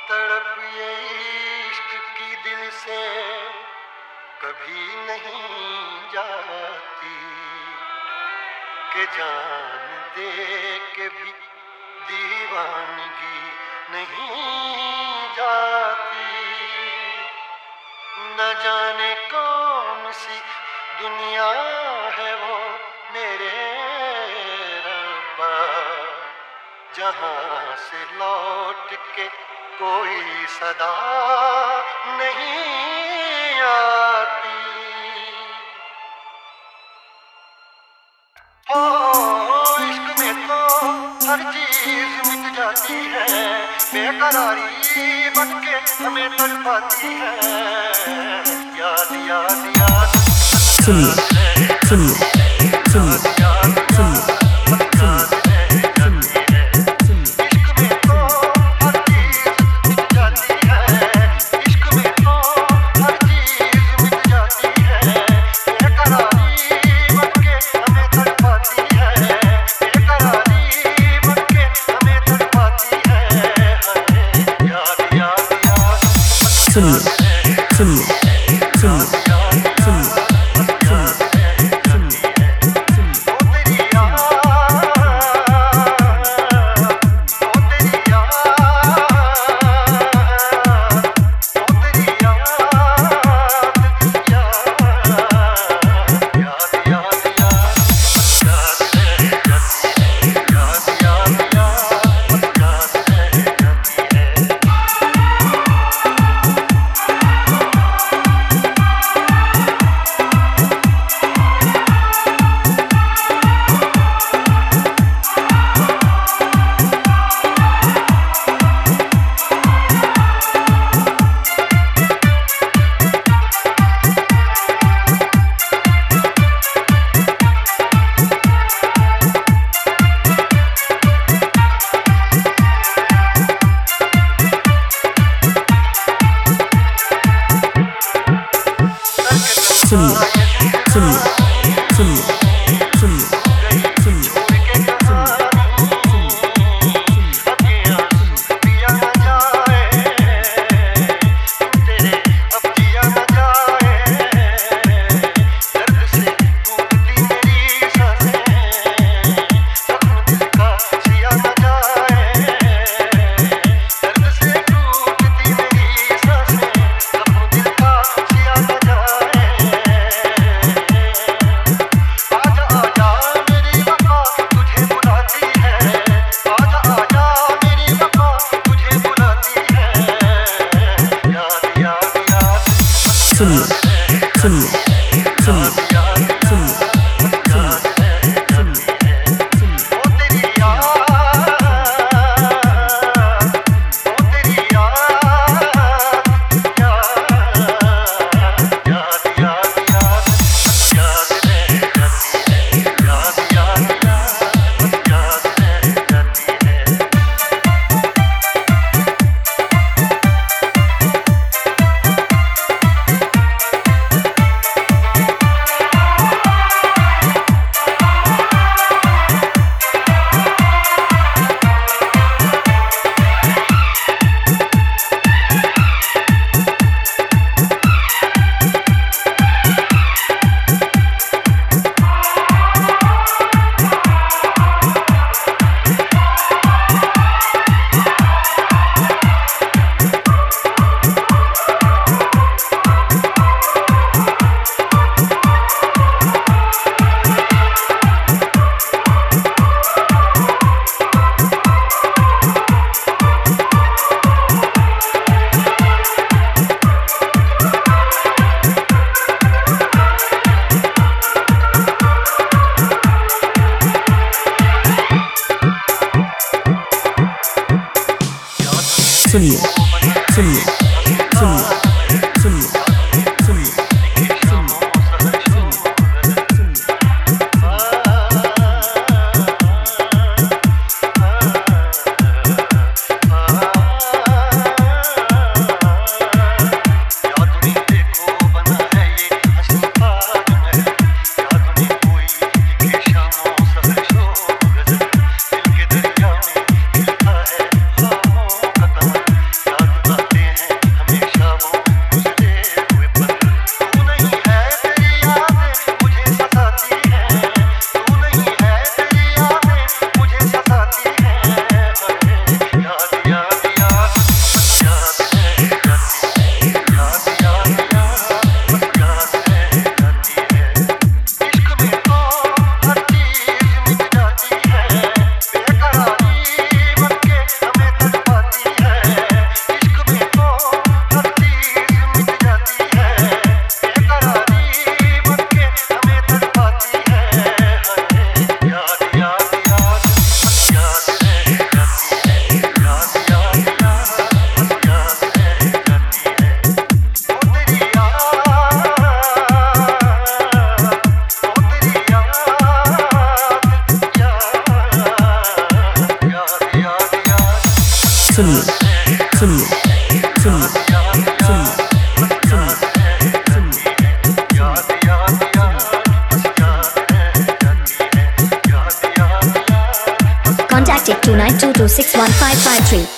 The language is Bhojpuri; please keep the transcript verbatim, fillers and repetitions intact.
तड़प ये इश्क की दिल से कभी नहीं जाती कि जान दे के भी दीवानगी नहीं जाती। न जाने कौन सी दुनिया है वो मेरे रब्बा, जहाँ से लौट के कोई सदा नहीं आती। ओ इश्क में तो हर चीज मिट जाती है, बेकरारी बन के हमें तड़पाती है। याद याद याद सुनिए सुनिए सुनिए सुनिए सुनिए सुनिए सुनिए सुनिए सुनिए सुनिए सुनिए सुनिए Contact eight two nine two two six one five five three.